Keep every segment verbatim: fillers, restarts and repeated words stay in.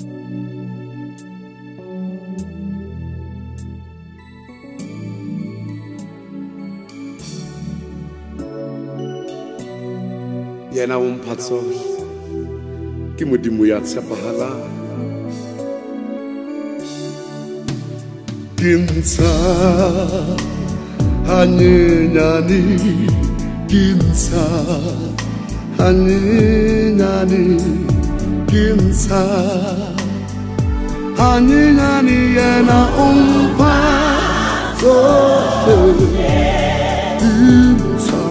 Yena umphatso ke modimo ya tshepahalang Kinsa hanyenyani Kinsa hanyenyani Kinsa hanyenyani yena umphatso Kinsa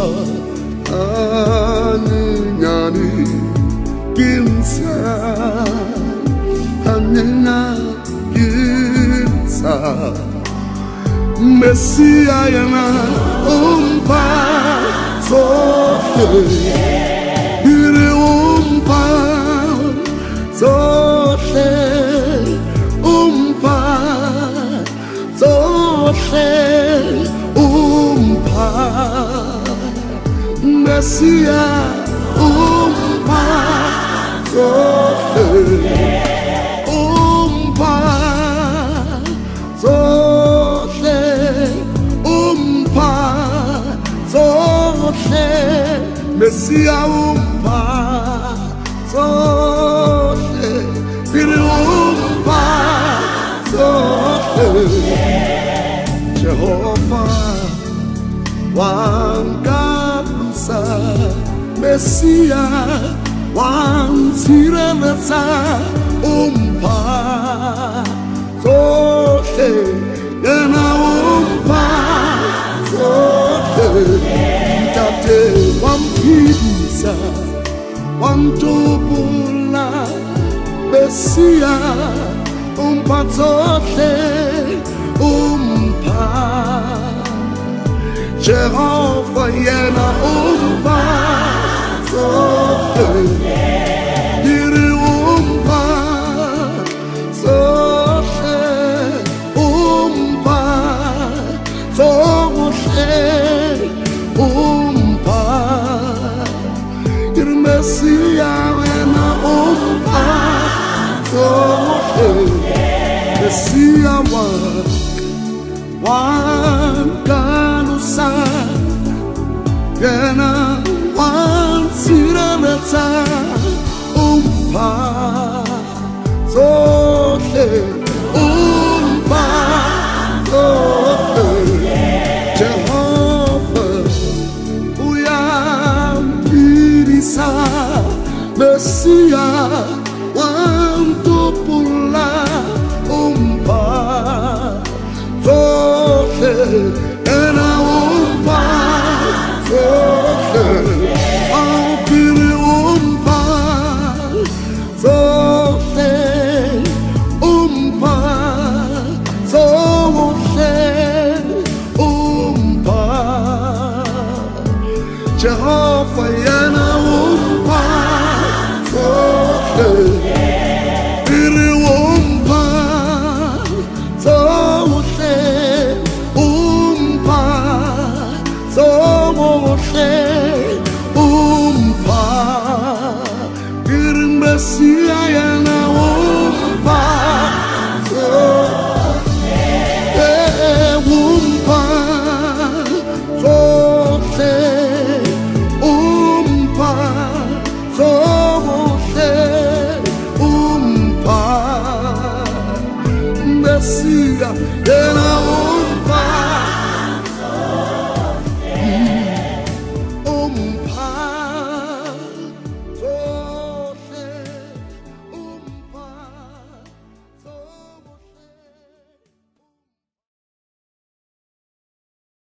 hanyenyani Kinsa hanyenyani Messia yana umpa sote Ire umpa sote umpa sote umpa Messia umpa sote umpa Zote umpa Zote Messia umpa Zote Piri umpa Zote Jehovah Wangamsa Messia Wansirelesa umpa Zote Yena umpa Zote Tate wampisa Wantubula Messia Umpa Zote Umpa Jehovah Yena umpa Zote Diri umpa Zote umpa Zote umpa Messia Yena umpa Zote Messia wan Wan kanusa Yena wan sireleta umpa Zote umpa Zote Jehovah uyampirisa Messia wantupula umpa Zote ena umpa Zote ampiri umpa Zote umpa Zote umpa Jehovah Yena umpa Zote Iri umpa Zote umpa Zote umpa Iri Messia Yena umpa Zote umpa Zote umpa Zote umpa Messia Yena umpa